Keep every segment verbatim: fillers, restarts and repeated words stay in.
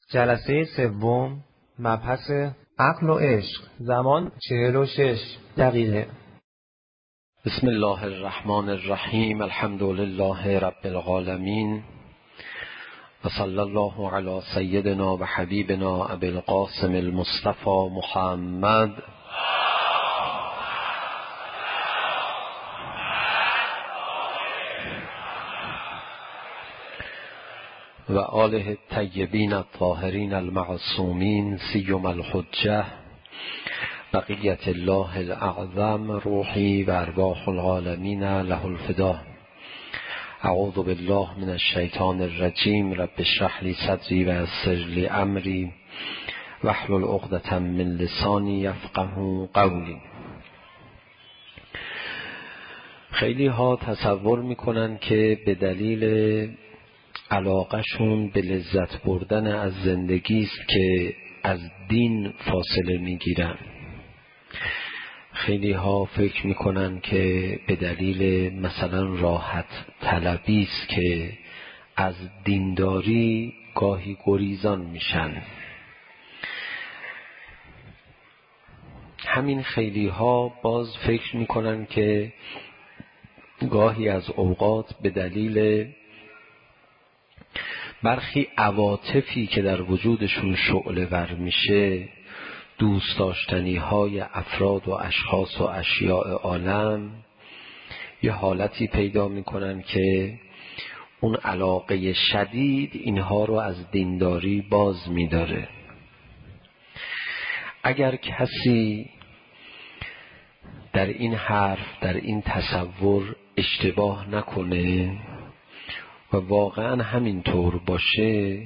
جلسه سوم، مبحث عقل و عشق، زمان چهل و شش دقیقه. بسم الله الرحمن الرحیم. الحمد لله رب العالمین و صلی الله علی سیدنا و حبیبنا ابی القاسم المصطفى محمد و آله الطیبین الطاهرین المعصومین سیما الحجة بقیت الله الاعظم روحی و ارواح العالمین له الفدا. اعوذ بالله من الشیطان الرجیم. رب اشرح لی صدری و یسر لی امری واحلل عقدة من لسانی یفقهوا قولی. خیلی ها تصور میکنن که به دلیل علاقهشون به لذت بردن از زندگی است که از دین فاصله میگیرن. خیلی ها فکر میکنن که به دلیل مثلا راحت طلبی است که از دینداری گاهی گریزان میشن. همین خیلی ها باز فکر میکنن که گاهی از اوقات به دلیل برخی عواطفی که در وجودشون شعله ور میشه، دوست داشتنی های افراد و اشخاص و اشیاء عالم، یه حالتی پیدا میکنن که اون علاقه شدید اینها رو از دینداری باز میداره. اگر کسی در این حرف، در این تصور اشتباه نکنه و واقعا همینطور باشه،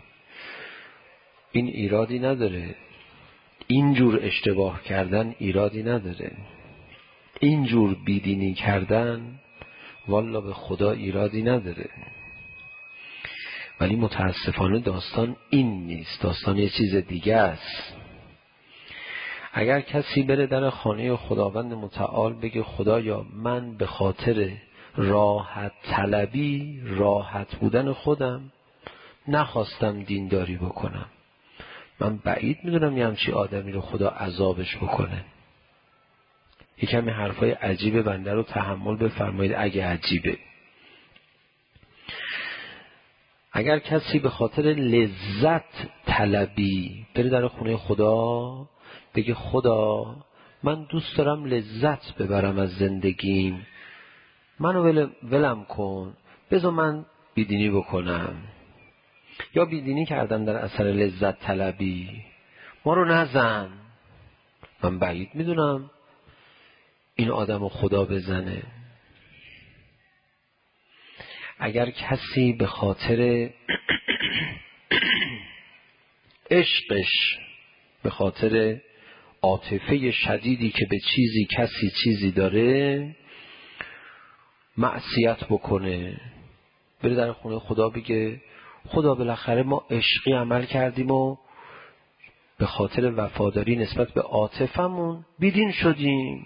این ایرادی نداره. اینجور اشتباه کردن ایرادی نداره. اینجور بیدینی کردن والله به خدا ایرادی نداره. ولی متاسفانه داستان این نیست. داستان یه چیز دیگه است. اگر کسی بره در خانه خداوند متعال بگه خدایا من به خاطر راحت طلبی، راحت بودن خودم نخواستم دینداری بکنم، من بعید میدونم یه همچی آدمی رو خدا عذابش بکنه. یه کمی حرفای عجیب بنده رو تحمل بفرمایید اگه عجیبه. اگر کسی به خاطر لذت طلبی بره در خونه خدا بگه خدا من دوست دارم لذت ببرم از زندگیم، منو ول... ولم کن، بذار من بیدینی بکنم، یا بیدینی کردم در اثر لذت طلبی، ما رو نزن، من بعید میدونم این آدمو خدا بزنه. اگر کسی به خاطر عشقش، به خاطر عاطفه شدیدی که به چیزی کسی چیزی داره معصیت بکنه، بره در خونه خدا بگه خدا بالاخره ما عشقی عمل کردیم و به خاطر وفاداری نسبت به عاطفمون بیدین شدیم،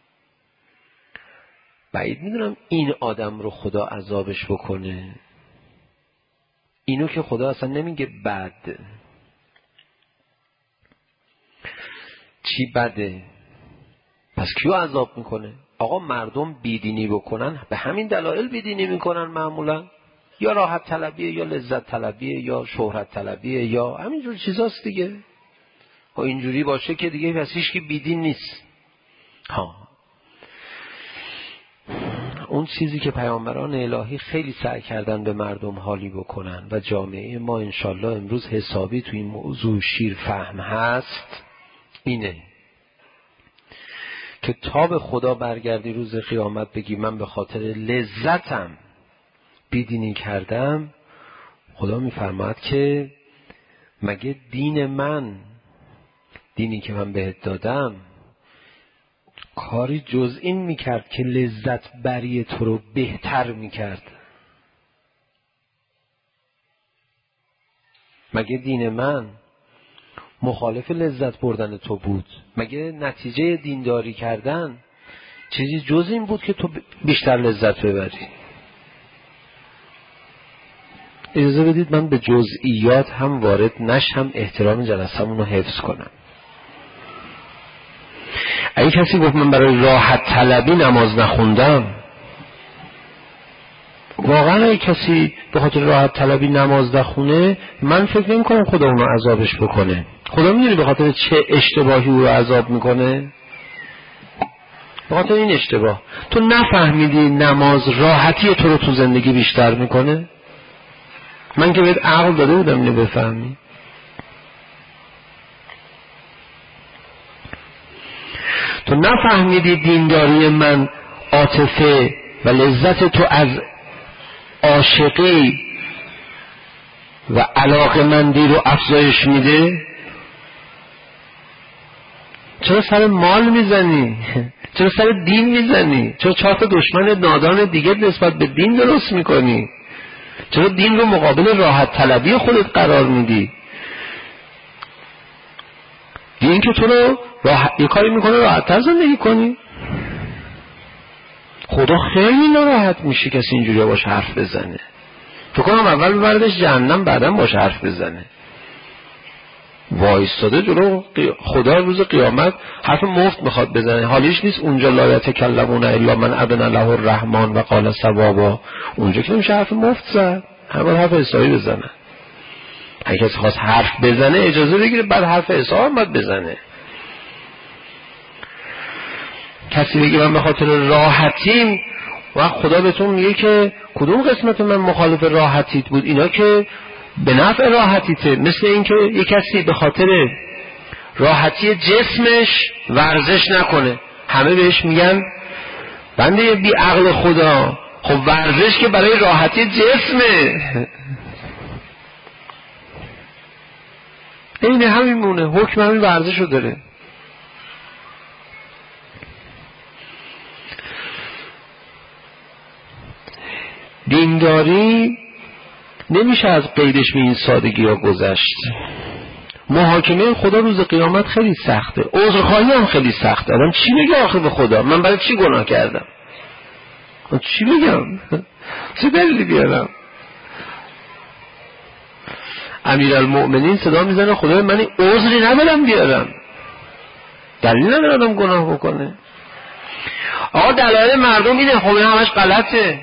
بعید میدونم این آدم رو خدا عذابش بکنه. اینو که خدا اصلا نمیگه بد. چی بده؟ پس کیو عذاب میکنه؟ آقا مردم بیدینی بکنن به همین دلایل بیدینی میکنن معمولا، یا راحت طلبیه، یا لذت طلبیه، یا شهرت طلبیه، یا همینجور چیزاست دیگه. و اینجوری باشه که دیگه پس هیچ کی بیدین نیست. ها اون چیزی که پیامبران الهی خیلی سعی کردن به مردم حالی بکنن و جامعه ما انشالله امروز حسابی تو این موضوع شیر فهم هست، اینه که تا به خدا برگردی روز قیامت بگی من به خاطر لذتم بیدینی کردم، خدا میفرماید که مگه دین من، دینی که من بهت دادم، کاری جز این میکرد که لذت بری تو رو بهتر میکرد؟ مگه دین من مخالف لذت بردن تو بود؟ مگه نتیجه دینداری کردن چیزی جز این بود که تو بیشتر لذت ببری؟ اجازه بدید من به جزئیات هم وارد نشم، احترام جلسه‌مون رو حفظ کنم. اگه کسی گفت من برای راحت طلبی نماز نخوندم، واقعا اگه کسی به خاطر راحت طلبی نماز نخونه، من فکر نمی کنم خدا اونو عذابش بکنه. خدا میدونی به خاطر چه اشتباهی او رو عذاب میکنه؟ به خاطر این اشتباه تو نفهمیدی نماز راحتی تو رو تو زندگی بیشتر میکنه. من که بهت عقل داده بودم اینو بفهمی. تو نفهمیدی دینداری من عاطفه و لذت تو از عاشقی و علاقه‌مندی رو افزایش میده. چرا سر مال میزنی؟ چرا سر دین میزنی؟ چرا چهار تا دشمن نادان دیگه نسبت به دین درست میکنی؟ چرا دین رو مقابل راحت طلبی خودت قرار میدی؟ دین که تو رو راحت یه کاری میکنه راحت تر زندگی کنی. خدا خیلی ناراحت میشه کسی اینجوری باش حرف بزنه. تو کنم اول ببردش جهنم بعدم باش حرف بزنه. وایستاده جلو خدا روز قیامت حرف مفت میخواد بزنه. حالیش نیست اونجا لا یتکلمون الا من اذن له الرحمن و قال صوابا. اونجا که نمیشه حرف مفت زد، همون حرف حسابی بزنه. اگه کسی خواست حرف بزنه اجازه بگیره بعد حرف حساب باید بزنه. کسی بگه من به خاطر راحتیم و خدا بهتون میگه که کدوم قسمت من مخالف راحتیت بود؟ اینا که به نفع راحتیته. مثل این که یک کسی به خاطر راحتی جسمش ورزش نکنه، همه بهش میگن بنده بی عقل خدا. خب ورزش که برای راحتی جسمه. این همین مونه، حکم همین ورزش رو داره. دینداری نمیشه از قیدش به این سادگی ها گذشت. محاکمه خدا روز قیامت خیلی سخته، عذرخواهی هم خیلی سخته. آدم چی بگه آخه به خدا؟ من برای چی گناه کردم؟ من چی بگم؟ چه دلیلی بیارم؟ امیرالمؤمنین صدا میزنه خدا من عذری ندارم بیارم، دلیل نداره آدم گناه بکنه. آقا دلایل مردم اینه، خب این همش غلطه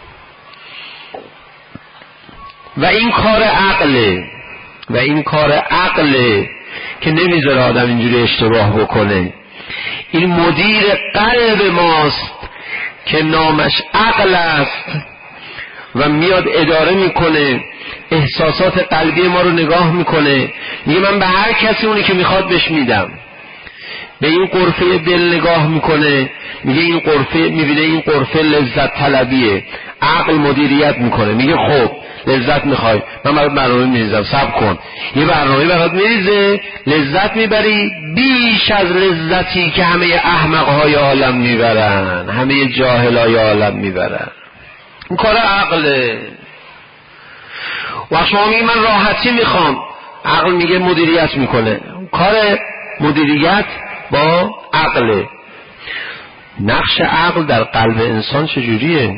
و این کار عقله و این کار عقله که نمیذاره آدم اینجوری اشتباه بکنه. این مدیر قلب ماست که نامش عقل است و میاد اداره میکنه، احساسات قلبی ما رو نگاه میکنه، میگه من به هر کسی اونی که میخواد بهش میدم. به این قرفه دل نگاه میکنه، میگه این قرفه، میبینه این قرفه لذت طلبیه. عقل مدیریت میکنه، میگه خب لذت میخوای، من برات برنامه میریزم، صبر کن. یه برنامه برات میریزه، لذت میبری بیش از لذتی که همه احمقهای عالم میبرن، همه جاهلای عالم میبرن. این کار عقله. و شما میگی من راحتی میخوام، عقل میگه مدیریت میکنه. کار مدیریت با عقله. نقش عقل در قلب انسان چجوریه؟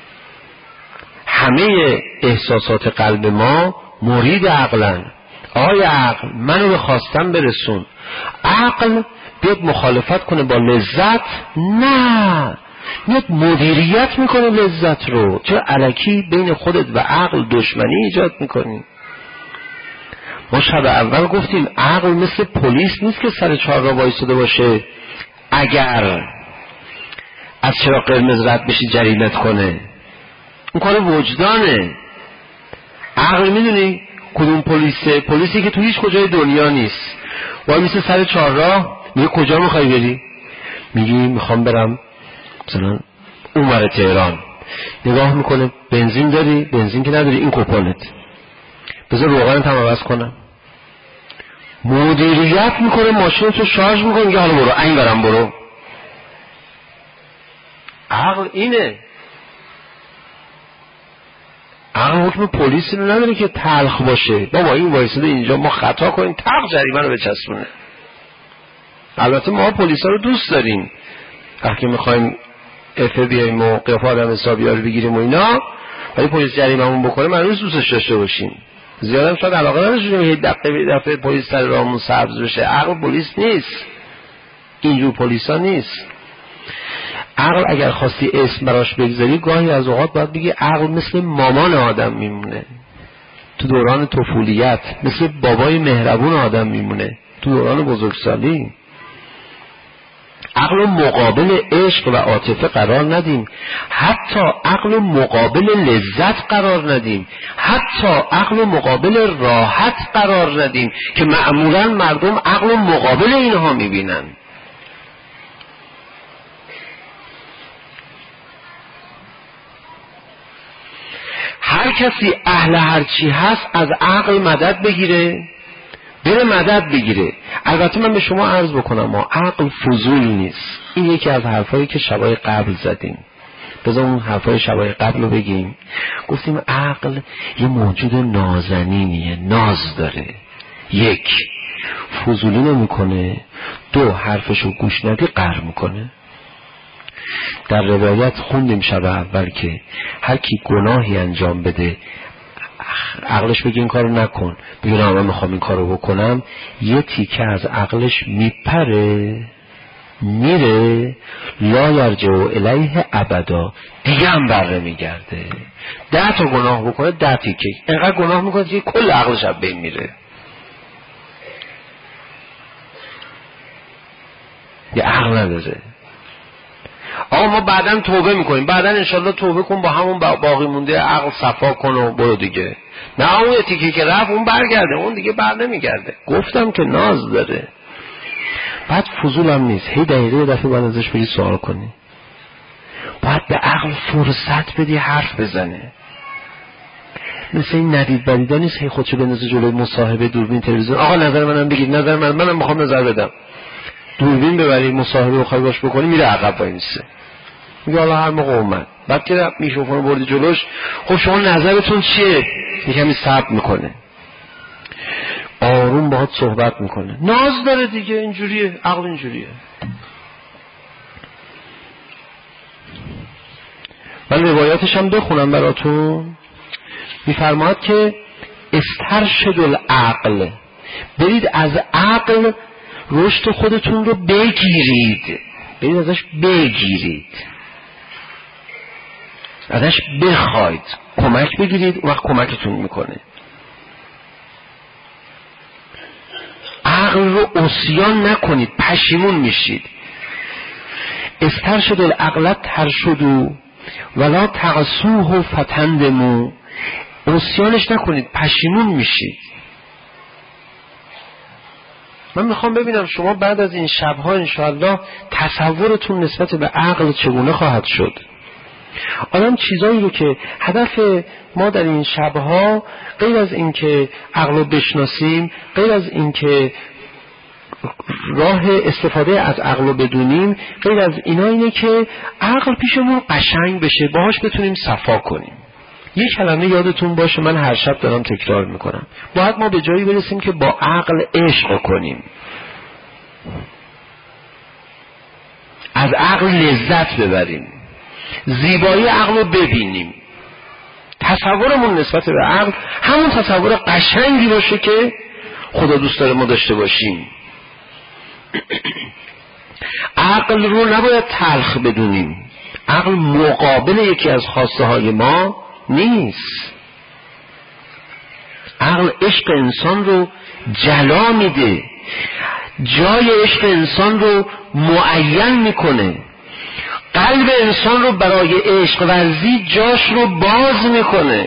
همه احساسات قلب ما مرید عقلن. آقای عقل منو به خواستم برسون. عقل بیاد مخالفت کنه با لذت؟ نه، میاد مدیریت میکنه لذت رو. چرا الکی بین خودت و عقل دشمنی ایجاد میکنی؟ ما شب اول گفتیم عقل مثل پلیس نیست که سر چهار راه وایساده باشه اگر از چراغ قرمز رد بشی جریمت کنه. اون کار وجدانه. عقل میدونی کدوم پلیسه؟ پلیسی که تو هیچ کجای دنیا نیست. وای میسه سر چهار راه، میگه کجا میخوای بری؟ میگی میخوام برم مثلا اونور تهران. نگاه میکنه بنزین داری؟ بنزین که نداری، این کوپنت، بذار روغنت هم عوض کنم. مدیریت میکنه، ماشین تو شارژ میکنه، میگه حالا برو این برم برو. عقل اینه. عقل حکم پلیسی رو نداره که تلخ باشه، بابا این وایساده اینجا ما خطا کنیم تلخ جریمه رو بچسبونه. البته ما پلیسا رو دوست داریم، وقتی میخوایم افه بیاییم و قیافه آدم حسابی ها رو بگیریم و اینا، ولی پلیس جریمه‌مون بکنه معلومه دوستش داشته باشیم. زیادم شاید علاقه نداشته یه دفعه به دفعه پلیس سر راهمون سبز بشه. عقل پلیس نیست، اینجور پلیسا نیست. عقل اگر خواستی اسم براش بگذاری گاهی از اوقات باید بگی عقل مثل مامان آدم میمونه تو دوران طفولیت، مثل بابای مهربون آدم میمونه تو دوران بزرگسالی. عقل مقابل عشق و عاطفه قرار ندیم، حتی عقل مقابل لذت قرار ندیم، حتی عقل مقابل راحت قرار ندیم که معمولا مردم عقل مقابل اینها میبینن. هر کسی اهل هرچی هست از عقل مدد بگیره، بره مدد بگیره. البته من به شما عرض بکنم ما عقل فضول نیست. این یکی از حرفایی که شبای قبل زدیم. بذار اون حرفای شبای قبل رو بگیم. گفتیم عقل یه موجود نازنینیه، ناز داره. یک، فضولی نمیکنه. دو، حرفشو گوش ندی قهر میکنه. در روایت خوندیم شب اول که هر کی گناهی انجام بده عقلش بگه این کارو نکن، بگه نه من میخوام این کارو بکنم، یه تیکه از عقلش میپره میره لا یرجع الیه ابدا، دیگه هم بره میگرده. ده تا گناه بکنه ده تیکه اینقدر گناه میکنه که کل عقلش از بین میره. یه عقل نداره. آقا ما بعداً توبه میکنیم، بعداً انشالله توبه کن با همون باقی مونده عقل صفا کن و برو دیگه. نه اون یه تیکی که رفت اون برگرده، اون دیگه بر نمیگرده. گفتم که ناز داره. بعد فضول هم نیست، هی دقیقه یه دفعه باید ازش بگی سوال کنی، باید به عقل فرصت بدی حرف بزنه. مثل این ندید بدیده نیست هی خودشو بندازه جلوی مصاحبه دوربین تلویزیون، آقا نظر منم بگید، نظر من منم میخوام نظر بدم. دوربین ببری مصاحبه رو خواهی باش بکنی میره عقب وای میسه، میگه حالا هر موقع اومد. بعد که میکروفون بردی جلوش، خب شما نظرتون چیه؟ یکمی صبر میکنه، آروم باهات صحبت میکنه. ناز داره دیگه، اینجوریه عقل، اینجوریه. من روایاتش هم بخونم براتون. میفرماد که استرشد العقل، برید از عقل رشد خودتون رو بگیرید، برید ازش بگیرید، ازش بخواید، کمک بگیرید، اون وقت کمکتون میکنه. عقل رو عصیان نکنید، پشیمون میشید. استرشد العقل ترشدو ولا تقصوه فتندمو، عصیانش نکنید، پشیمون میشید. من میخوام ببینم شما بعد از این شبها انشاءالله تصورتون نسبت به عقل چگونه خواهد شد. آدم چیزایی رو که هدف ما در این شبها غیر از این که عقل رو بشناسیم، غیر از این که راه استفاده از عقل رو بدونیم، غیر از اینا اینه که عقل پیشمون قشنگ بشه، باهاش بتونیم صفا کنیم. یک کلمه یادتون باشه، من هر شب دارم تکرار میکنم، باید ما به جایی برسیم که با عقل عشق کنیم، از عقل لذت ببریم، زیبایی عقل رو ببینیم، تصورمون نسبت به عقل همون تصور قشنگی باشه که خدا دوست داره ما داشته باشیم. عقل رو نباید تلخ بدونیم، عقل مقابل یکی از خواسته های ما نیست. عقل عشق انسان رو جلا میده، جای عشق انسان رو معین میکنه، قلب انسان رو برای عشق ورزی جاش رو باز میکنه.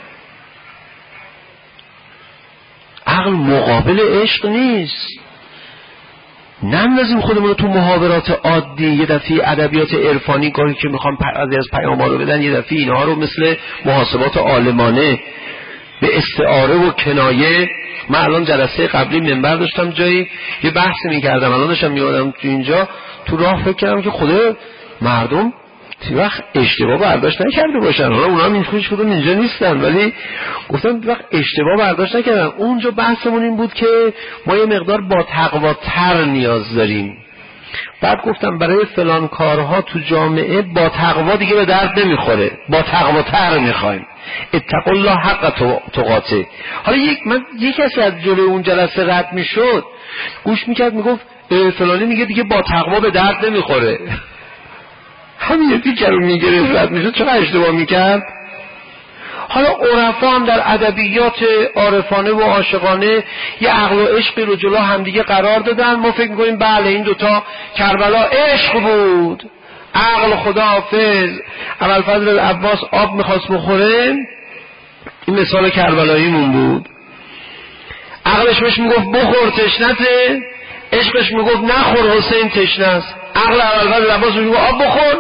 عقل مقابل عشق نیست. نندازیم خودمون رو تو محاورات عادی، یه دفعه ادبیات عرفانی گاهی که میخوام بعضی از پیام‌ها رو بدن، یه دفعه اینها رو مثل محاسبات عالمانه به استعاره و کنایه. من الان جلسه قبلی منبر داشتم جایی یه بحثی میکردم، الان داشتم میادم تو اینجا تو راه فکر کردم که خدا مردم تی وقت اشتباه برداشت نکرده باشن، حالا اونا هم هیچ کدوم اینجا نیستن، ولی گفتم تی وقت اشتباه برداشت نکردن. اونجا بحثمون این بود که ما یه مقدار با تقوا تر نیاز داریم. بعد گفتم برای فلان کارها تو جامعه با تقوا دیگه به درد نمیخوره، با تقوا تر میخوایم. اتقوا الله حق تقاته. حالا یک من یک کسی از جلوی اون جلسه رد میشد، گوش میکرد، میگفت فلانی میگه دیگه با تقوا به درد نمیخوره. همین یکی که رو میگرفت رد میشد، چقدر اشتباه میکرد. حالا عرفا هم در ادبیات عارفانه و عاشقانه یه عقل و عشقی رو جلو همدیگه قرار دادن. ما فکر میکنیم بله این دوتا کربلا عشق بود، عقل خدا حافظ ابوالفضل عباس آب میخواست بخوره، این مثال کربلاییمون بود. عقلش بهش میگفت بخور تشنته، عشقش میگفت نخور حسین تشنه است. عقل ابوالفضل عباس میگفت آب بخور،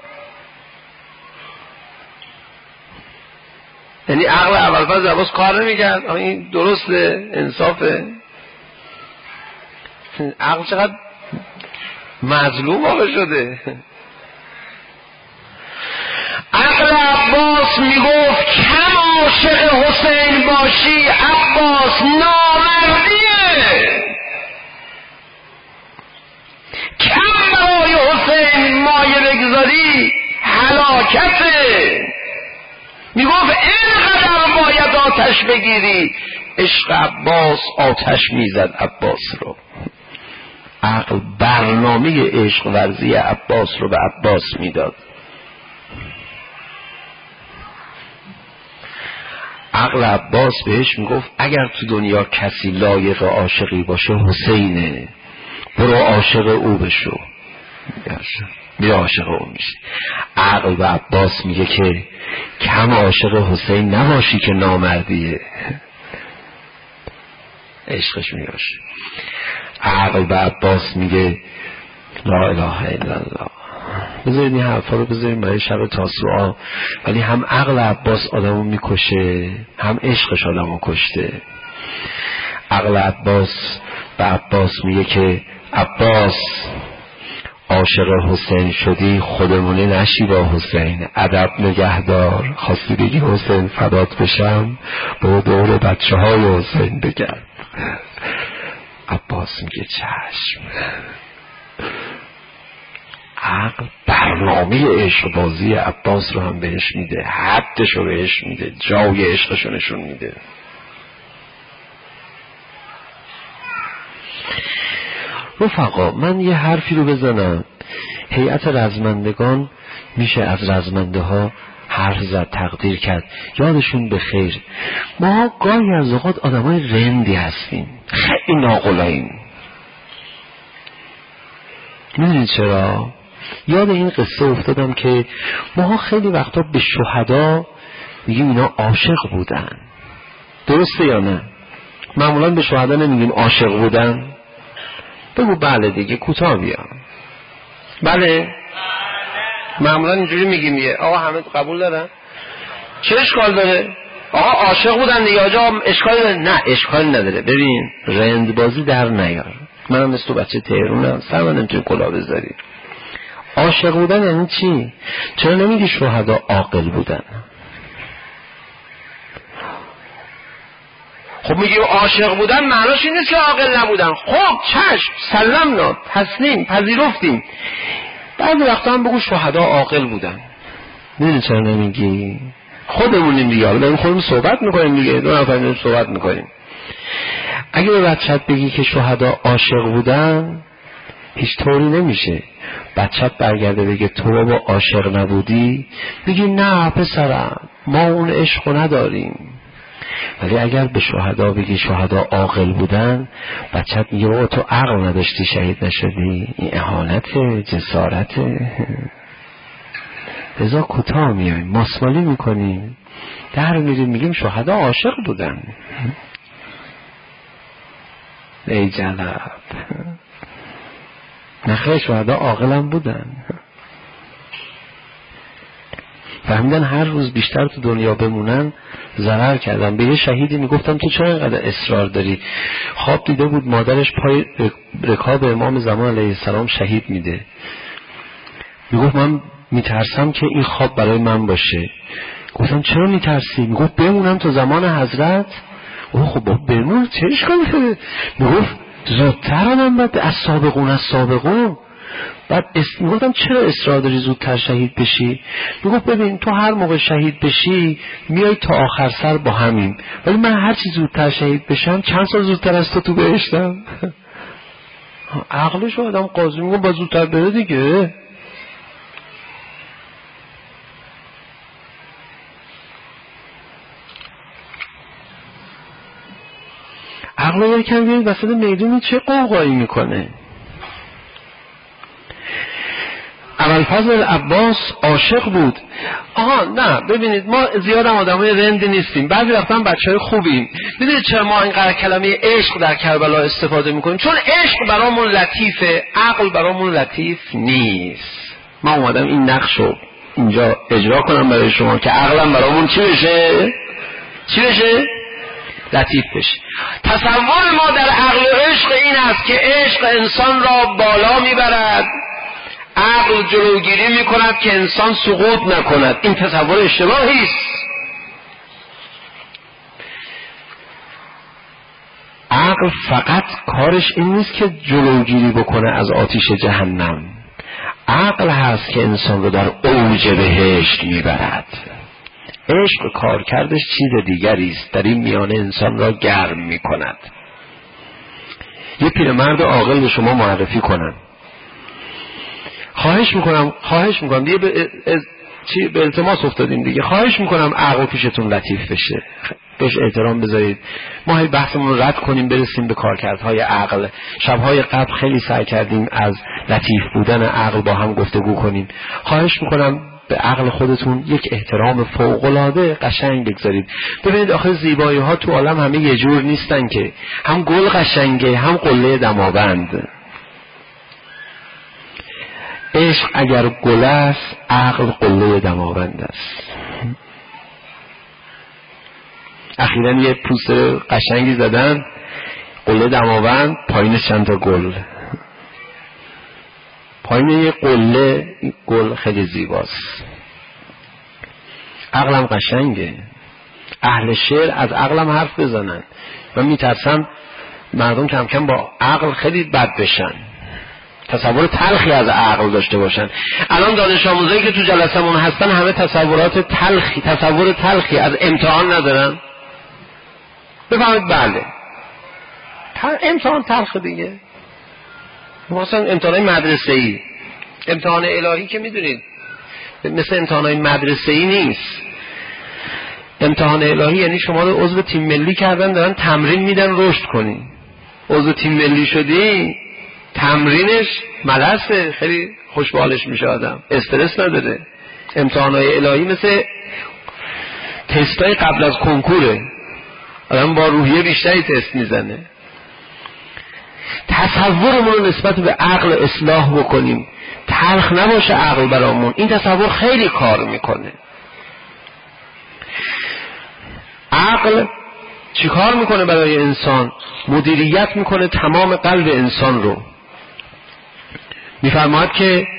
یعنی عقل ابوالفضل عباس کار نمیکرد. این درسته، انصافه. عقل چقدر مظلوم واقع شده. عقل عباس میگفت کم عاشق حسین باشی عباس نامردیه، کم برای حسین مایه بگذاری هلاکته. میگفت اینقدر باید آتش بگیری. عشق عباس آتش میزد عباس رو. عقل برنامه عشق ورزی عباس رو به عباس میداد. عقل عباس بهش میگفت اگر تو دنیا کسی لایق عاشقی باشه حسینه، برو عاشق او بشو، بیا عاشق او میشه. عقل به عباس میگه که کم عاشق حسین نباشی که نامردیه، عشقش میباشه. عقل به عباس میگه لا اله الا الله. بذارید این حرفا رو بذارید برای شب تاسوعا. ولی هم عقل عباس آدمو میکشه، هم عشقش آدمو کشته. عقل عباس به عباس میگه که عباس عاشق حسین شدی خودمونی نشی با حسین، ادب نگهدار. خواستی بگی حسین فدات بشم، با دور بچه های حسین بگرد. عباس میگه چشم. عقل برنامه عشق بازی عباس رو هم بهش میده، حدش رو بهش میده، جای عشقش رو نشون میده. رفقا من یه حرفی رو بزنم. هیئت رزمندگان میشه از رزمنده ها حرف زد، تقدیر کرد، یادشون به خیر. ما گاهی از اوقات آدمای رندی هستیم، خیلی ناقلاییم. میدونید چرا؟ یاد این قصه افتادم که ما خیلی وقتا به شهدا میگیم اینا عاشق بودن. درسته یا نه؟ معمولا به شهدا نمیگیم عاشق بودن. بگو بله دیگه، کوتاه بیا. بله معمولا اینجوری میگیم یه آقا همه قبول دارن؟ چه اشکال داره؟ آقا عاشق بودن دیگه آجا اشکال داره؟ نه اشکال نداره. ببین رند بازی در نیار. منم مثل تو بچه تهرونم، سر من نمیتونی کلاه بذاری. عاشق بودن یعنی چی؟ چرا نمیگی شهدا عاقل بودن؟ خب میگیم عاشق بودن معناش این نیست که عاقل نبودن. خب چشم سلمنا، تسلیم، پذیرفتیم. بعضی وقتا هم بگو شهدا عاقل بودن. میدونی چرا نمیگی؟ خودمونیم دیگه، حالا خودمون صحبت میکنیم دیگه، دو نفر صحبت میکنیم. اگه به بچت بگی که شهدا عاشق بودن هیچ طوری نمیشه. بچت برگرده بگه تو بابا عاشق نبودی، بگی نه پسرم ما اون عشقو نداریم. ولی اگر به شهدا بگی شهدا عاقل بودن، بچت میگه بابا تو عقل نداشتی شهید نشدی. این اهانت، جسارت. لذا کوتاه میایم، ماسمالی میکنیم، در میریم میگیم شهدا عاشق بودن. ای جلب، نخیر شهدا عاقلم بودن. فهمیدن هر روز بیشتر تو دنیا بمونن ضرر کردن. به یه شهیدی میگفتن تو چرا اینقدر اصرار داری؟ خواب دیده بود مادرش پای رکاب امام زمان علیه السلام شهید میده. میگفت من میترسم که این خواب برای من باشه. گفتم چرا میترسی؟ میگفت بمونم تو زمان حضرت. اوه خب بمون، چه اشکالی داره؟ میگفت زودتر آدم بعد از سابقون از سابقون. بعد میگفتم چرا اصرار داری زودتر شهید بشی؟ میگفت ببین تو هر موقع شهید بشی میای تا آخر سر با همین، ولی من هر چی زودتر شهید بشم چند سال زودتر از تو تو بهشتم. عقلشو آدم قاضی میگم با زودتر بره دیگه. عقل یکم بیاید وسط میدونی چه قوقایی میکنه. ابوالفضل عباس عاشق بود. آها نه ببینید ما زیاد هم آدمای رندی نیستیم، بعضی وقتا هم بچهای خوبیم. ببینید چرا ما اینقدر کلمه عشق در کربلا استفاده میکنیم؟ چون عشق برامون لطیفه، عقل برامون لطیف نیست. ما اومدم این نقشو اینجا اجرا کنم برای شما که عقلم برامون چی بشه؟ چی بشه؟ لطیف بشه. تصور ما در عقل و عشق این است که عشق انسان را بالا میبرد، عقل جلوگیری میکند که انسان سقوط نکند. این تصور اشتباهی است. عقل فقط کارش این نیست که جلوگیری بکنه از آتش جهنم، عقل هست که انسان رو در اوج بهشت میبرد. عشق کارکردش چیز دیگری است، در این میانه انسان را گرم میکند. یه پیرمرد عاقل به شما معرفی کنم. خواهش میکنم خواهش میکنم دیگه به از... چی به التماس افتادیم دیگه. خواهش میکنم عقل پیشتون لطیف بشه، بهش احترام بذارید. ما هی بحثمون رو رد کنیم برسیم به کارکردهای عقل. شبهای قبل خیلی سعی کردیم از لطیف بودن عقل با هم گفتگو کنیم. خواهش میکنم به عقل خودتون یک احترام فوق‌العاده قشنگ بگذارید. ببینید آخه زیبایی ها تو عالم همه یه جور نیستن که، هم گل قشنگه هم قله دماوند. عشق اگر گل است، عقل قله دماوند است. اخیراً یه پوست قشنگی زدن قله دماوند، پایینش چند تا گل. پایین یه قله گل خیلی زیباست. عقلم قشنگه. اهل شعر از عقلم حرف بزنن. من میترسم مردم کم کم با عقل خیلی بد بشن، تصور تلخی از عقل داشته باشن. الان دانش آموزایی که تو جلسمون هستن همه تصورات تلخی تصور تلخی از امتحان ندارن. بفهمید بله امتحان تلخ دیگه. مثلا امتحانای مدرسه‌ای، امتحان الهی که میدونید مثل امتحانای مدرسه‌ای نیست. امتحان الهی یعنی شما رو عضو تیم ملی کردن، دارن تمرین میدن رشد کنی. عضو تیم ملی شدی، تمرینش ملسه، خیلی خوشبالش میشه آدم، استرس نداره. امتحانای الهی مثل تستای قبل از کنکوره، آدم با روحیه بیشتری تست میزنه. تصورمون رو نسبت به عقل اصلاح بکنیم، تلخ نباشه عقل برامون. این تصور خیلی کار میکنه. عقل چی کار میکنه برای انسان؟ مدیریت میکنه تمام قلب انسان رو. میفرماید که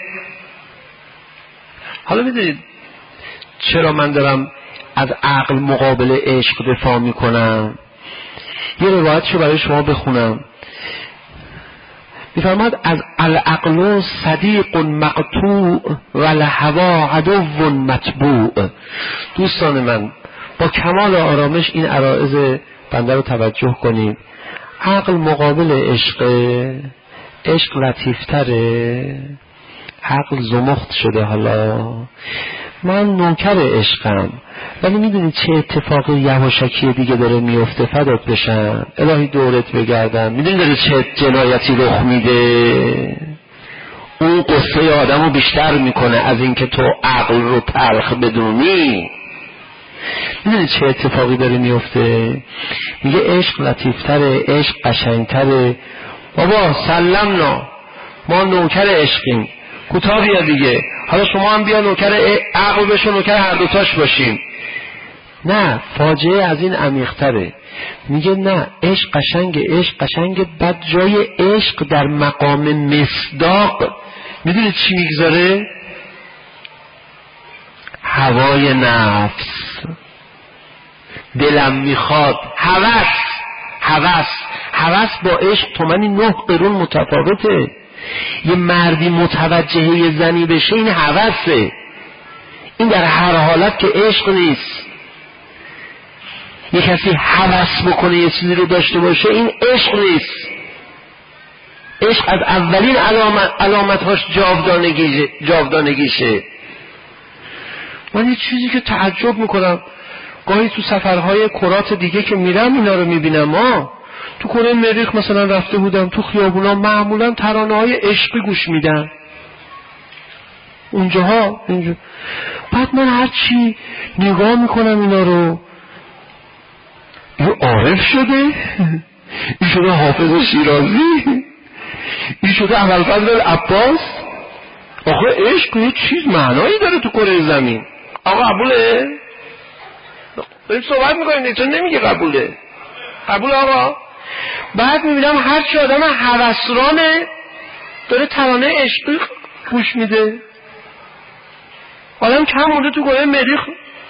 حالا میدونید چرا من دارم از عقل مقابل عشق دفاع میکنم؟ یه روایتشو برای شما بخونم. میفرماید از العقل صدیق مقطوع و الهوا عدو متبوع. دوستان من با کمال آرامش این عرائض بنده رو توجه کنید. عقل مقابل عشق، عشق لطیفتره. عقل زمخت شده. حالا من نوکر عشقم، ولی میدونی چه اتفاقی یواشکی دیگه داره میفته؟ فدات بشم الهی دورت بگردم. میدونی داره چه جنایتی رخ میده؟ اون قصه آدم رو بیشتر میکنه از اینکه تو عقل رو تلخ بدونی. میدونی چه اتفاقی داره میفته؟ میگه عشق لطیفتره، عشق قشنگتره. بابا سلمنا، ما نوکر عشقیم، کوتاه بیا دیگه. حالا شما هم بیا نوکر عقل بشو، نوکر هر دوتاش باشیم. نه، فاجعه از این عمیق‌تره. میگه نه، عشق قشنگه، عشق قشنگه. بعد جای عشق در مقام مصداق میدونید چی میگذاره؟ هوای نفس. دلم میخواد، هوس. هوس هوس با عشق تومنی نه قرون متفاوته. یه مردی متوجه یه زنی بشه این هوسه، این در هر حالت که عشق نیست. یه کسی هوس بکنه یه چیزی رو داشته باشه این عشق نیست. عشق از اولین علامت علامت‌هاش جاودانگی جاودانگیشه. من یه چیزی که تعجب میکنم گاهی تو سفرهای کرات دیگه که میرم اینا رو میبینم. ما تو کره مریخ مثلا رفته بودم، تو خیابونا معمولا ترانه‌های عشقی گوش میدن اونجاها اینجا. بعد من هر چی نگاه میکنم اینا رو، این عارف شده، این شده حافظ شیرازی، این شده ابوالفضل عباس. آخه عشق یه چیز معنایی داره تو کره زمین. آقا قبوله؟ داریم صحبت میکنیم دیگه، چون نمیگه قبوله. قبول آقا؟ بعد میبینم هر چی آدم هوسرانه داره ترانه عشقی گوش میده. آدم کم مونده تو کره مریخ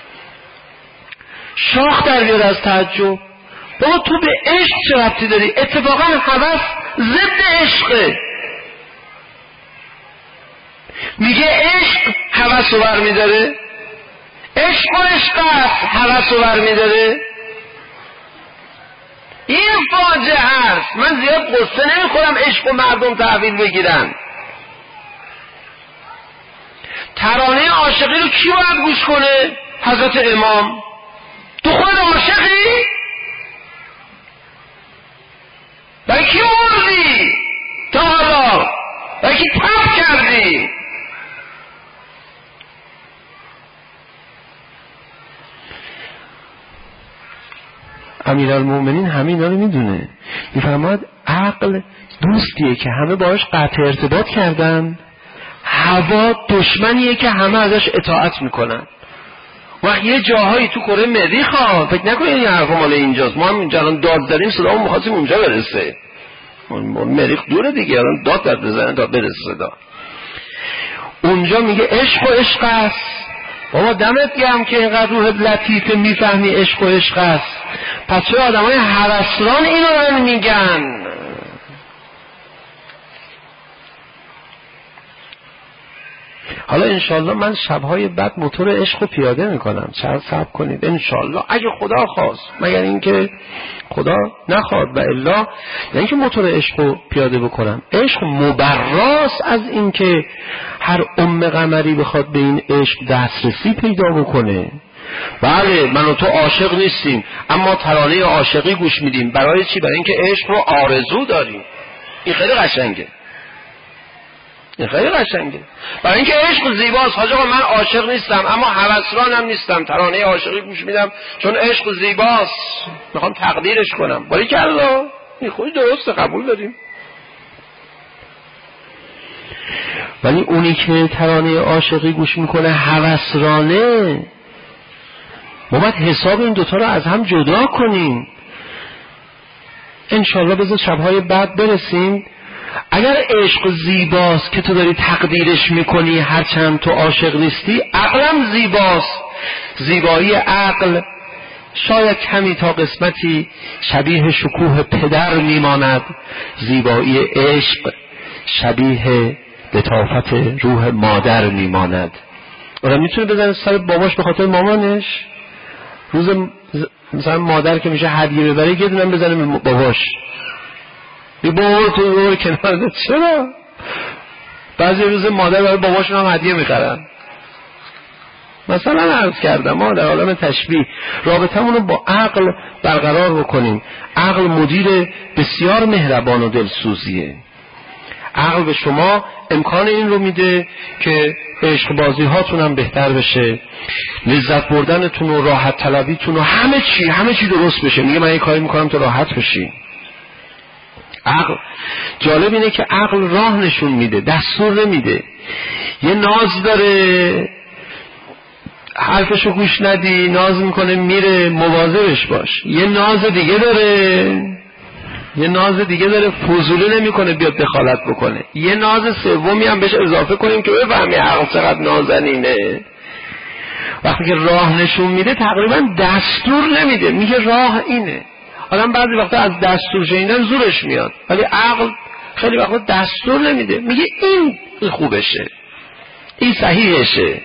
شاخ در بیاره از تعجب. بابا تو به عشق چه ربطی داری؟ اتفاقا هوس ضد عشقه. میگه عشق هوس رو برمیداره، عشق و عشق است هوس رو برمیداره. این فاجعه هست. من زیاد قصه نمیخورم عشق و مردم تحویل بگیرن. ترانه عاشقی رو کی باید گوش کنه؟ حضرت امام. تو خود عاشقی؟ برای کی آوردی تا حالا؟ برای کی تب کردی؟ امیرالمومنین همین رو میدونه، میفرماد عقل دوستیه که همه باهاش قطع ارتباط کردن، هوا دشمنیه که همه ازش اطاعت میکنن. وقت یه جاهایی تو کره مریخ ها، فکر نکنید این حرف مال اینجاست، ما هم اینجا الان داد داریم، صدامون می‌خواستیم اونجا برسه. مریخ دوره دیگه، الان داد داد بزنن تا برسه صدا. اونجا میگه عشق و عشق است. بابا دمت گرم که اینقدر روح لطیفه میفهمی عشق و عشق است. پس چه آدمای هوسران اینو من میگن؟ حالا انشالله من شبهای بعد موتور عشق رو پیاده میکنم، چند صبر کنید انشالله اگه خدا خواست، مگر اینکه خدا نخواد و الا، یعنی که موتور عشق رو پیاده بکنم. عشق مبراست از اینکه هر ام قمری بخواد به این عشق دسترسی پیدا بکنه. بله من و تو عاشق نیستیم اما ترانه عاشقی گوش میدیم. برای چی؟ برای اینکه عشق رو آرزو داریم. این خیلی قشنگه، این خیلی قشنگه. برای اینکه عشق زیباست. حاج آقا من عاشق نیستم اما هوسرانم نیستم، ترانه عاشقی گوش میدم چون عشق زیباست، میخوام تقدیرش کنم. باری که الله این خودی درسته، قبول داریم. ولی اونی که ترانه عاشقی گوش میکنه هوسرانه، ما باید حساب این دوتا رو از هم جدا کنیم. انشالله بذار شبهای بعد برسیم. اگر عشق زیباست که تو داری تقدیرش میکنی هرچند تو عاشق نیستی، عقلم زیباست. زیبایی عقل شاید کمی تا قسمتی شبیه شکوه پدر میماند، زیبایی عشق شبیه لطافت روح مادر میماند. آدم میتونه بزنه سر باباش به خاطر مامانش، روز مثلا مادر که میشه هدیه ببره یه دونم بزنه به باباش، بی بابا تو بابا کنار ده. چرا؟ بعضی روز مادر برای باباشون هم هدیه میخرن. مثلا عرض کردم ما در عالم تشبیه رابطمون رو با عقل برقرار بکنیم. عقل مدیر بسیار مهربان و دلسوزیه. عقل به شما امکان این رو میده که عشق بازی هاتون هم بهتر بشه، لذت بردنتون و راحت طلبیتون و همه چی همه چی درست بشه. میگه من یه کاری میکنم تو راحت بشی. عقل جالب اینه که عقل راه نشون میده، دستور نمیده. یه ناز داره، حرفشو گوش ندی ناز میکنه میره، مواظبش باش. یه ناز دیگه داره، یه ناز دیگه داره فضولی نمیکنه بیاد دخالت بکنه. یه ناز سومی هم بهش اضافه کنیم که بفهمی عقل چقدر نازنینه. وقتی که راه نشون میده تقریبا دستور نمیده، میگه راه اینه. آدم بعضی وقتا از دستور شنیدن زورش میاد، ولی عقل خیلی وقتا دستور نمیده، میگه این خوبشه، این صحیحشه.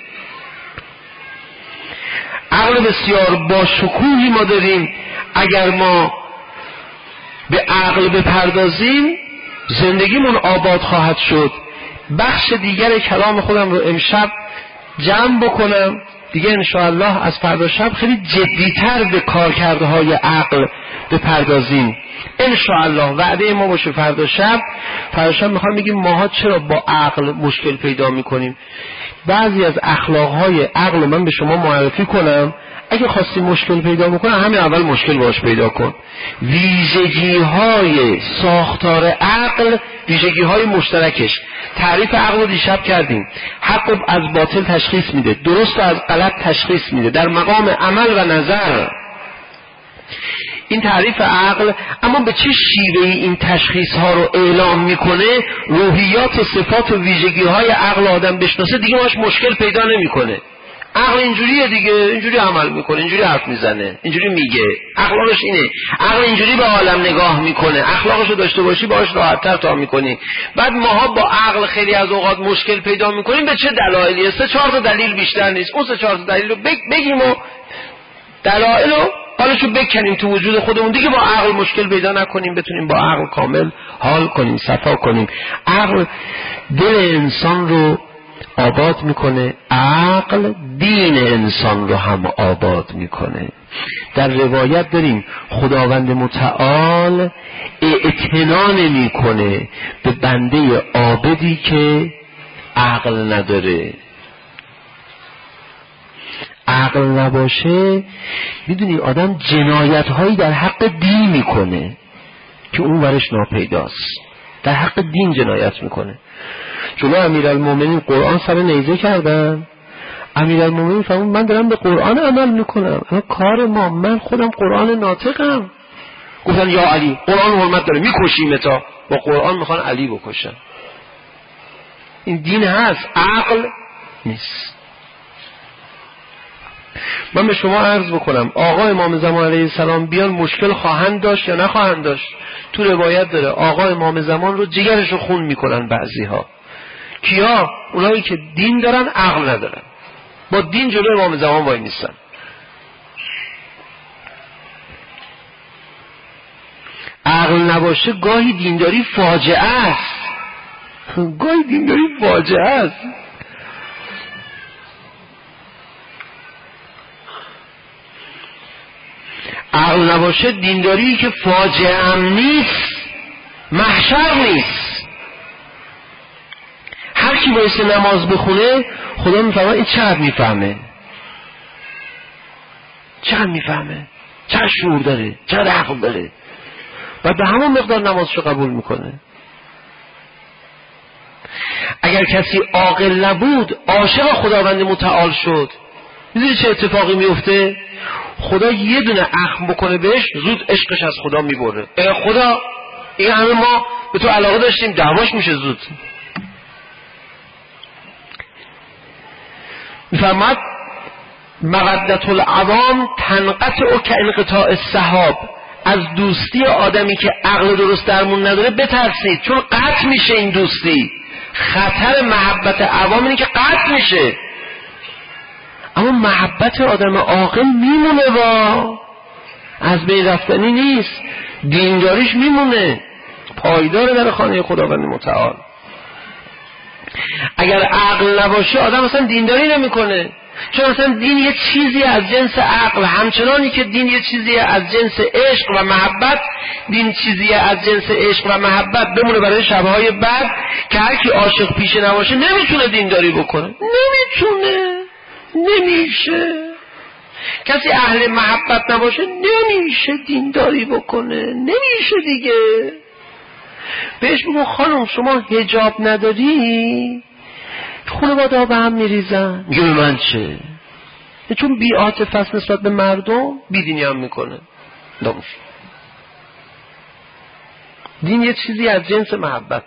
عقل بسیار با شکوهی ما داریم. اگر ما به عقل بپردازیم زندگیمون آباد خواهد شد. بخش دیگر کلام خودم رو امشب جمع بکنم دیگه، انشاءالله از فردا شب خیلی جدیتر به کارکردهای عقل بپردازیم انشاءالله. وعده ما باشه فردا شب. فردا شب میخوام بگیم ماها چرا با عقل مشکل پیدا میکنیم. بعضی از اخلاقهای عقل رو من به شما معرفی کنم، اگه خواستی مشکل پیدا میکنه همین اول مشکل باش پیدا کن. ویژگی های ساختار عقل، ویژگی های مشترکش. تعریف عقل رو دیشب کردیم. حق از باطل تشخیص میده، درست از غلط تشخیص میده در مقام عمل و نظر. این تعریف عقل. اما به چه شیوهی این تشخیص ها رو اعلام میکنه؟ روحیات و صفات و ویژگی های عقل آدم بشناسه دیگه باش مشکل پیدا نمیکنه. عقل اینجوریه دیگه، اینجوری عمل میکنه، اینجوری حرف میزنه، اینجوری میگه، اخلاقش اینه. عقل اینجوری به عالم نگاه میکنه، اخلاقشو داشته باشی باهاش راحت‌تر تا میکنی. بعد ماها با عقل خیلی از اوقات مشکل پیدا میکنیم. به چه دلایلی؟ سه چهار تا دلیل بیشتر نیست. اون سه چهار تا دلیل رو بگیم و دلایلو حالشو بکنیم تو وجود خودمون دیگه. با عقل مشکل پیدا نکنیم، بتونیم با عقل کامل حال کنیم، صفا کنیم. عقل دل انسان رو آباد میکنه، عقل دین انسان رو هم آباد میکنه. در روایت داریم خداوند متعال اعتنا نمیکنه به بنده عابدی که عقل نداره. عقل نباشه میدونی آدم جنایت هایی در حق دین میکنه که اون ورش ناپیداست. در حق دین جنایت میکنه. جلو امیرالمومنین قرآن سر نیزه کردن، امیرالمومنین فرمود من دارم به قرآن عمل میکنم، اما کار ما، من خودم قرآن ناطقم. گفتن یا علی قرآن حرمت داره میکشیم تا، با قرآن میخوان علی بکشن. این دین هست، عقل نیست. من به شما عرض بکنم آقا امام زمان علیه السلام بیان مشکل خواهند داشت یا نخواهند داشت؟ تو روایت داره آقا امام زمان رو جگرش رو خون میکنن بعضی ها. کیا؟ اونایی که دین دارن عقل ندارن، با دین جلو امام زمان وای نیستن. عقل نباشه گاهی دینداری فاجعه است، گاهی دینداری فاجعه است. عقل نباشه دینداری که فاجعه هم نیست، محشر نیست. هر کی باید نماز بخونه خدا میفهمه این چقدر میفهمه، چقدر میفهمه، چقدر شعور داره، چقدر عقل داره، و به همون مقدار نمازشو قبول میکنه. اگر کسی عاقل نبود عاشق خداوند متعال شد، میدونی چه اتفاقی میفته؟ خدا یه دونه اخم بکنه بهش زود عشقش از خدا میبره. ای خدا این همه ما به تو علاقه داشتیم، دعواش میشه زود. میفرماد مودت العوام تنقطع که انقطاع السحاب. از دوستی آدمی که عقل درست درمون نداره بترسید، چون قطع میشه این دوستی. خطر محبت عوام اینه که قطع میشه، اما محبت آدم عاقل میمونه، با از بین رفتنی نیست. دینداریش میمونه، پایدار در خانه خداوند متعال. اگر عقل نباشه آدم اصلا دینداری نمیکنه، چون اصلا دین یه چیزی از جنس عقل. همچنانی که دین یه چیزی از جنس عشق و محبت، دین چیزی از جنس عشق و محبت بمونه برای شبهای بعد که هر کی عاشق پیشه نباشه نمیتونه دینداری بکنه، نمیتونه، نمیشه. کسی اهل محبت نباشه نمیشه دینداری بکنه، نمیشه دیگه. بهش بگو خانم شما حجاب نداری خانواده ها به هم میریزن. میگه به من چه؟ چون بی عاطفه است نسبت به مردم، بی دینی هم میکنه. نمیشه. دین یه چیزی از جنس محبت.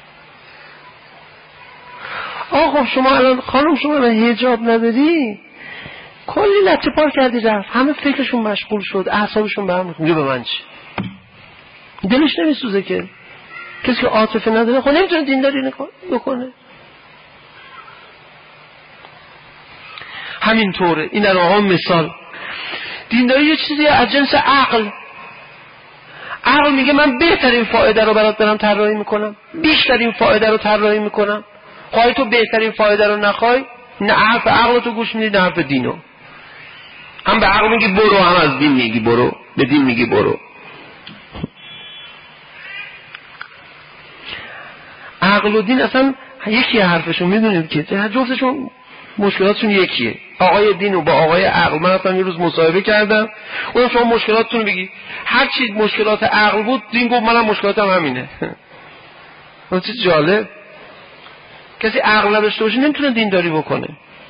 آقا شما الان خانم شما الان حجاب نداری، کلی لطه پار کردی رفت، همه فکرشون مشغول شد، اعصابشون به هم. میگه به من چه؟ دلش نمیسوزه که، کسی که عاطفه نداره خب نمیتونه دینداری بکنه. همینطوره. این در واقع مثال. دینداری یه چیزی از جنس عقل. عقل میگه من بهترین فایده رو برات دارم طراحی میکنم، بیشترین فایده رو طراحی میکنم. خواهی تو بهترین فایده رو نخوای، نه حرف عقل تو گوش میدی نه حرف دینو. هم به عقل میگی برو، هم از دین میگی برو، به دین میگی برو. عقل و دین اصلا یکی حرفشون، میدونید که جفتشون مشکلاتشون یکیه. آقای دین و با آقای عقل، من اصلا یه روز مصاحبه کردم، اون شما مشکلاتتون رو بگی، هر چی مشکلات عقل بود دین گفت منم مشکلاتم همینه. اون چیز جالب، کسی عقل نداشته باشه نمیتونه دینداری بکنه.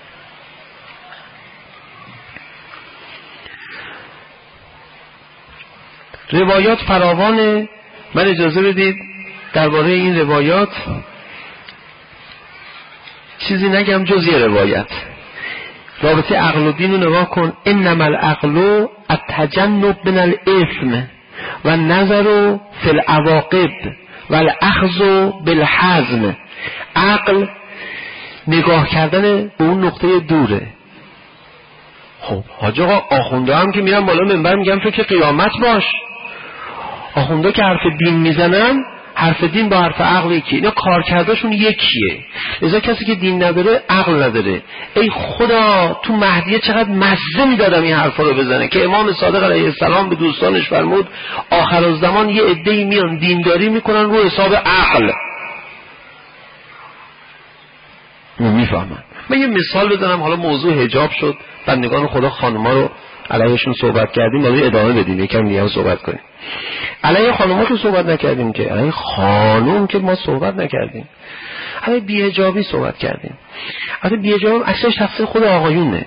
روایات فراوانه. من اجازه بدید درباره این روایات چیزی نگم جز یه روایت. رابطه عقل و دین رو نگاه کن. انما العقل التجنب من الاثم و النظر فی العواقب و الاخذ بالحزم. عقل نگاه کردن به اون نقطه دوره. خب حاج آقا آخونده هم که میرن بالا منبر میگن فکر قیامت باش. آخونده که حرف دین میزنن، حرف دین با حرف عقل یکی، اینا کارکردشون یکیه. لذا کسی که دین نداره عقل نداره. ای خدا تو مهدیه چقدر مزه میدادم این حرفا رو بزنه که امام صادق علیه السلام به دوستانش فرمود آخر الزمان یه عده‌ای میان دینداری میکنن رو حساب عقل. میفهمن. من یه مثال بزنم، حالا موضوع حجاب شد، بندگان خدا خانوما رو علیهشون صحبت کردیم، ولی ادامه بدیم یکم دیگه صحبت کنیم. علیه خانوما که صحبت نکردیم، که علیه خانوم که ما صحبت نکردیم، علیه بی‌حجابی صحبت کردیم. البته بی‌حجاب اصلش تقصیر خود آقایونه،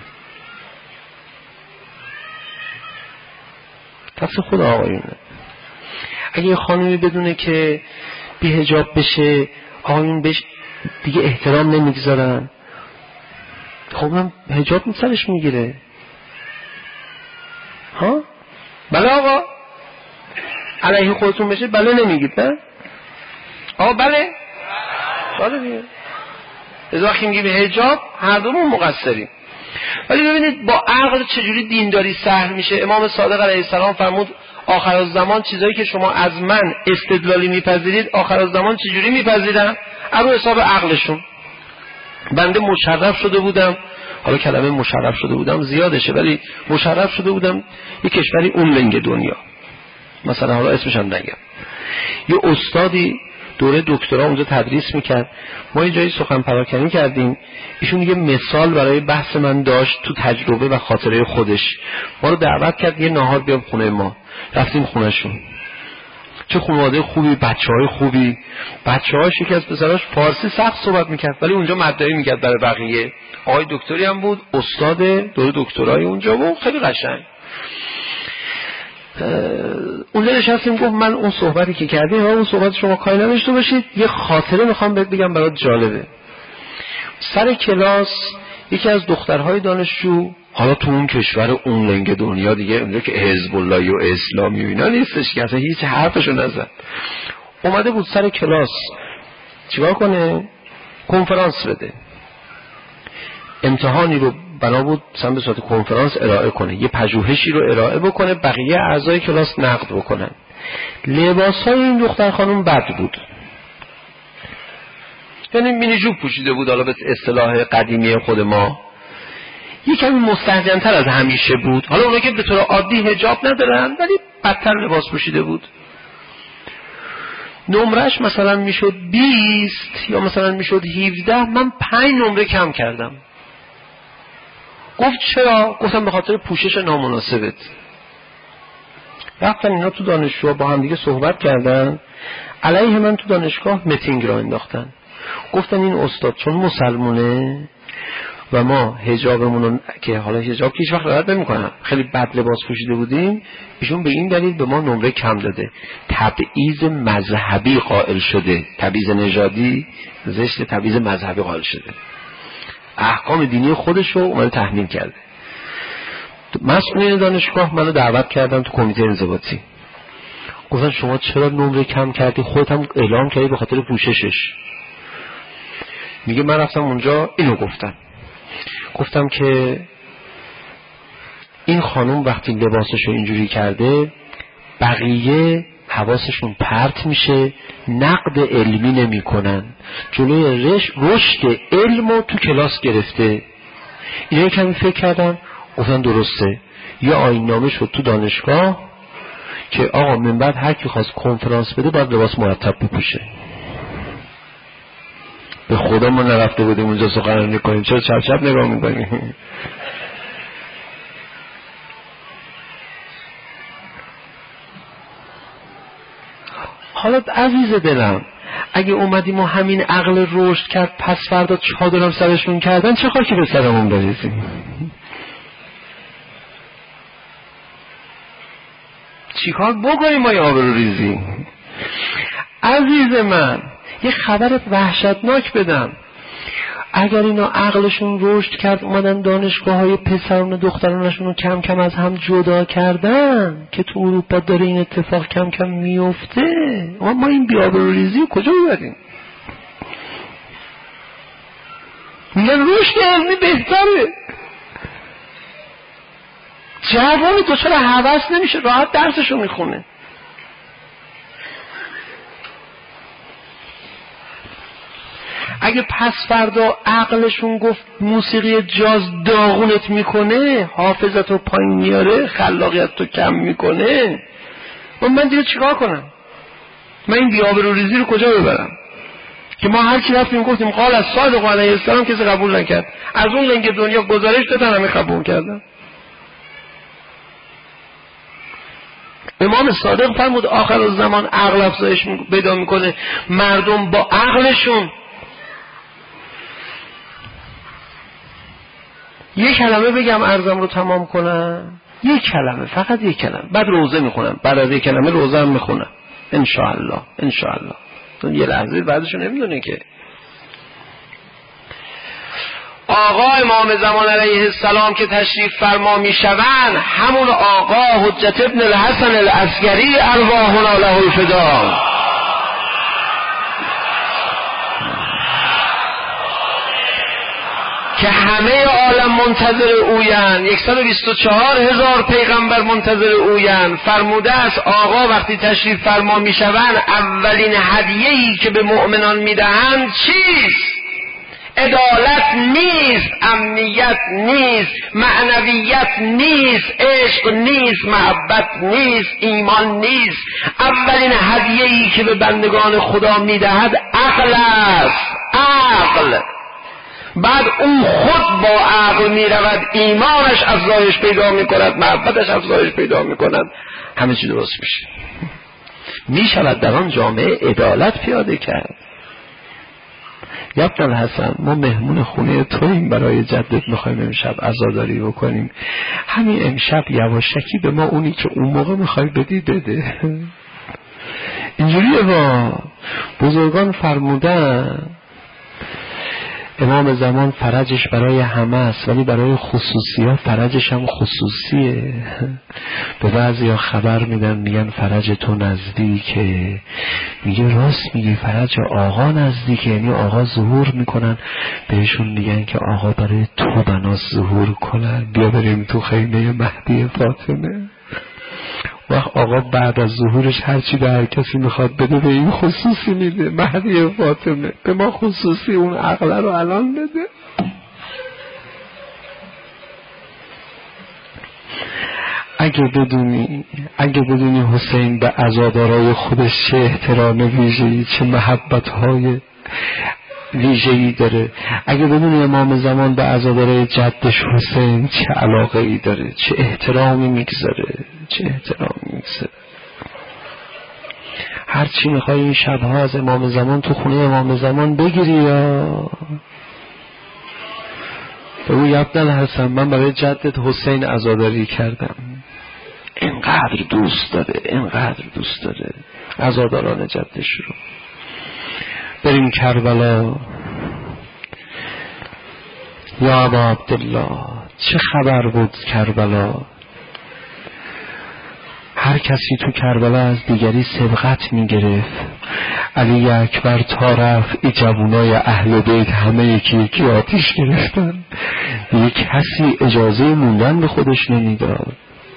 تقصیر خود آقایونه. اگه خانومی بدونه که بی‌حجاب بشه آقایون بهش دیگه احترام نمیگذارن، خب هم حجاب سرش میگیره. ها بله آقا علیه خودتون بشه بله نمیگید نه آقا؟ بله بله دیگه. از وقتی میگیم حجاب هر دومون مقصریم. ولی ببینید با عقل چجوری دینداری سهل میشه. امام صادق علیه السلام فرمود آخر الزمان چیزایی که شما از من استدلالی میپذیرید آخر الزمان چجوری میپذیرن؟ از رو حساب عقلشون. بنده مشرف شده بودم، حالا کلمه مشرف شده بودم زیادشه، ولی مشرف شده بودم یک کشوری اون لنگ دنیا، مثلا حالا اسمش هم نگم، یه استادی دوره دکترا اونجا تدریس میکرد، ما یه جایی سخن پراکنی کردیم، ایشون یه مثال برای بحث من داشت تو تجربه و خاطره خودش. ما رو دعوت کرد یه ناهار بیام خونه ما، رفتیم خونهشون. چه خانواده خوبی، بچه‌های خوبی. بچه‌هاش یکی از پسراش فارسی سخت صحبت میکرد ولی اونجا مدعی میکرد برای بقیه. آقای دکتری هم بود، استاد دوره دکترای اونجا بود، خیلی قشنگ. اونجا نشستیم، گفت من اون صحبتی که کردیم اون صحبت شما کاری نداشته باشید، یه خاطره میخوام بهت بگم برات جالبه. سر کلاس یکی از دخترهای دانشجو، حالا تو اون کشور اون لنگ دنیا دیگه اونجا که حزب الله و اسلامی و اینا نیستش که اصلا هیچ حرفشو نزد، اومده بود سر کلاس چیکار کنه؟ کنفرانس بده. امتحانی رو بنا بود مثلا به صورت کنفرانس ارائه کنه، یه پژوهشی رو ارائه بکنه، بقیه اعضای کلاس نقد بکنن. لباسای این دختر خانم بد بود، یعنی مینی جوب پوشیده بود، حالا به اصطلاح قدیمی خود ما یه کمی مستهجن‌تر از همیشه بود. حالا اونا که به طور عادی حجاب ندارن ولی بدتر لباس پوشیده بود. نمرش مثلا میشد بیست یا مثلا میشد هفده، من پنج نمره کم کردم. گفت چرا؟ گفتم به خاطر پوشش نامناسبت. رفتن اینا تو دانشجوها با هم دیگه صحبت کردن، علیه من تو دانشگاه میتینگ را انداختن. گفتن این استاد چون مسلمونه و ما حجابمون که حالا حجاب که هیچ وقت رعایت نمی‌کنن، خیلی بد لباس پوشیده بودیم، ایشون به این دلیل به ما نمره کم داده. تبعیض مذهبی قائل شده، تبعیض نژادی زشت، تبعیض مذهبی قائل شده. احکام دینی خودش رو اومده تحمیل کرده. مسئولین دانشگاه منو دعوت کردن تو کمیته انضباطی. گفتن شما چرا نمره کم کردی؟ خودت هم اعلام کردی به خاطر پوششش. میگه من رفتم اونجا اینو گفتم گفتم که این خانم وقتی لباسشو اینجوری کرده بقیه حواسشون پرت میشه، نقد علمی نمی کنن، جلوی رش رشد علمو تو کلاس گرفته. اینا کمی فکر کردن گفتن درسته. یه آیین شد تو دانشگاه که آقا من بعد هر کی خواست کنفرانس بده باید لباس مرتب بپوشه. به خدا ما نرفته بودیم اونجا سخنرانی کنیم، چرا چپ چپ نگاه میکنیم؟ حالا عزیز دلم اگه اومدیم و همین عقل رشد کرد پس فردا چادرم سرشون کردن چه خاکی به سرمون بریزیم؟ چیکار بکنیم ما یه آبرو ریزی؟ عزیز من یه خبر وحشتناک بدم. اگر اینا عقلشون رشد کرد اومدن دانشگاه های پسران و دخترانشون رو کم کم از هم جدا کردن که تو اروپا داره این اتفاق کم کم میفته، ما, ما این بی‌آبروریزی کجا ببریم؟ میگن رشد علمی بهتره. جوانی تو چرا هوس نمیشه راحت درسشو میخونه؟ اگه پس فردا عقلشون گفت موسیقی جاز داغونت میکنه، حافظتو پایین میاره، خلاقیتتو کم میکنه، و من دیگه چیکار کنم؟ من این بی‌آبروریزی رو کجا ببرم؟ که ما هر چی رفتیم گفتیم قال از صادق علیه السلام کسی قبول نکرد، از اون لنگ دنیا گزارش دادن همه قبول کردن. امام صادق فرمود آخر الزمان عقل افزایش پیدا میکنه، مردم با عقلشون. یک کلمه بگم عرضم رو تمام کنم، یک کلمه، فقط یک کلمه، بعد روزه میخونم، بعد از یک کلمه روزه هم میخونم انشاءالله انشاءالله. یه لحظه بعدشو نمیدونه که آقا امام زمان علیه السلام که تشریف فرما میشوند همون آقا حجت ابن الحسن العسکری ارواحنا له الفدا که همه عالم منتظر اوین، صد و بیست و چهار هزار پیغمبر منتظر اوین. فرموده است آقا وقتی تشریف فرما میشوند اولین هدیه‌ای که به مؤمنان میدهند چیست؟ عدالت نیست، امنیت نیست، معنویت نیست، عشق نیست، محبت نیست، ایمان نیست. اولین هدیه‌ای که به بندگان خدا میدهد عقل است، عقل. بعد اون خود با عقل میرود، ایمانش افزایش پیدا میکند، محبتش افزایش پیدا میکند، همه چی درست میشه. میشود در آن جامعه عدالت پیاده کرد. یبن الحسن ما مهمون خونه توییم، برای جدت میخوایم امشب عزاداری بکنیم، همین امشب یواشکی به ما اونی که اون موقع میخوای بدی بده. اینجوریه با بزرگان فرمودن امام زمان فرجش برای همه است ولی برای خصوصی ها فرجش هم خصوصیه. به بعضی ها خبر میدن میگن فرج تو نزدیکه، میگه راست میگی فرج آقا نزدیکه، یعنی آقا ظهور میکنن، بهشون میگن که آقا برای تو بناس ظهور کنن، بیا بریم تو خیمه مهدی فاطمه. وقت آقا بعد از ظهورش هرچی به هر کسی میخواد بده به این خصوصی میده. مهدی فاطمه به ما خصوصی اون عقل رو الان بده. اگه بدونی اگه بدونی حسین به عزادارای خودش چه احترام ویژه‌ای، چه محبت‌های ویژه‌ای داره، اگه بدونی امام زمان به عزادارای جدش حسین چه علاقه‌ای داره، چه احترامی میگذاره، چه احترامی میگذاره. هرچی میخوای این شبها از امام زمان تو خونه امام زمان بگیری یا بگو یبن الحسن من برای جدت حسین عزاداری کردم. اینقدر دوست داره، اینقدر دوست داره عزاداران جدش رو. بریم کربلا. یا ابا عبدالله چه خبر بود کربلا؟ هر کسی تو کربلا از دیگری سبقت میگرفت. علی اکبر تا رفت ای جوانای اهل بیت همه یکی یکی آتیش گرفتن. یک کسی اجازه موندن به خودش نمیداد.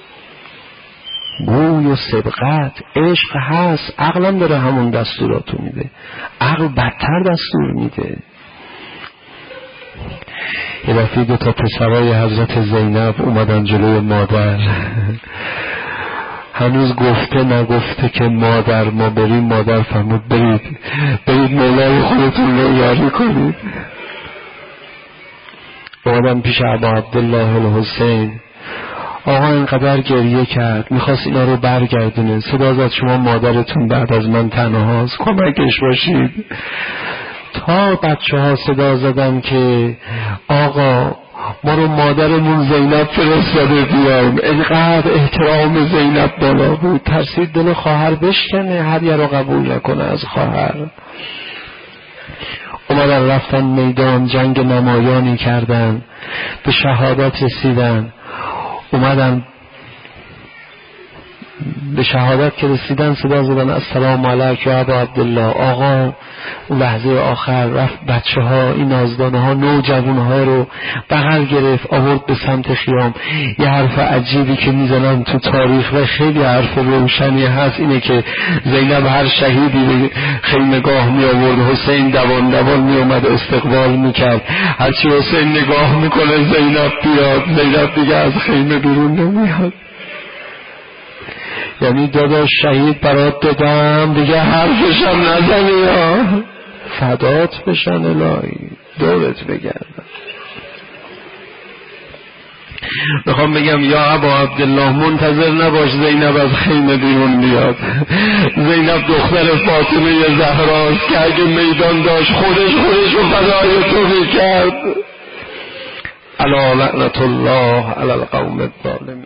گوی و سبقت عشق هست، عقلم داره همون دستوراتو میده، عقل بدتر دستور میده. یه دفعه دو تا پسرای حضرت زینب اومدن جلوی مادر، هنوز گفته نگفته که مادر ما بریم. مادر فرمود برید برید مولای خودتون رو یاری کنید. اومدن پیش ابا عبدالله الحسین. آقا اینقدر گریه کرد، میخواست اینا رو برگردونه. صدا زد شما مادرتون بعد از من تنهاست، کمکش باشید. تا بچه ها صدا زدن که آقا ما رو مادرمون زینب فرستاده بیایم. اینقدر احترام زینب بالا بود، ترسید دل خواهر بشکنه، هدیه رو قبول نکنه از خواهر. اومدن رفتن میدان، جنگ نمایانی کردن، به شهادت رسیدن. اومدن به شهادت که رسیدن صدا زدن السلام علیک یا ابا عبدالله. آقا لحظه آخر رفت بچه ها، این نازدانه ها، نوجوان ها رو بغل گرفت آورد به سمت خیام. یه حرف عجیبی که میزنن تو تاریخ و خیلی حرف روشنی هست اینه که زینب هر شهیدی خیمگاه می آورد، حسین دوان دوان می اومد استقبال میکرد. هرچی حسین نگاه میکنه زینب بیاد، زینب دیگه از خیمه بیرون نمیاد. یعنی داداش شهید برات دادم دیگه حرفشم نزنی یا فدات بشن الهی دورت بگردم. میخوام بگم یا ابا عبدالله منتظر نباش زینب از خیمه بیرون بیاد. زینب دختر فاطمه زهراست که اگه میدان داشت خودش خودش رو فدای تو میکرد. الا لعنت الله علی القوم الظالمین.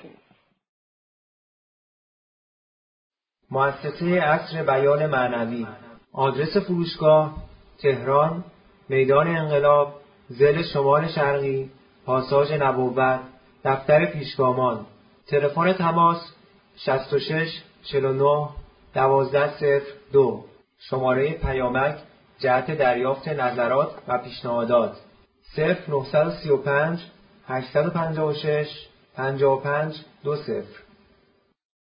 مؤسسه عصر بیان معنوی. آدرس فروشگاه تهران، میدان انقلاب، ضلع شمال شرقی، پاساژ نبوت، دفتر پیشگامان. تلفن تماس شصت و شش چهل و نه دوازده صفر دو. شماره پیامک جهت دریافت نظرات و پیشنهادات صفر نه سه پنج هشت پنج شش پنج پنج دو صفر.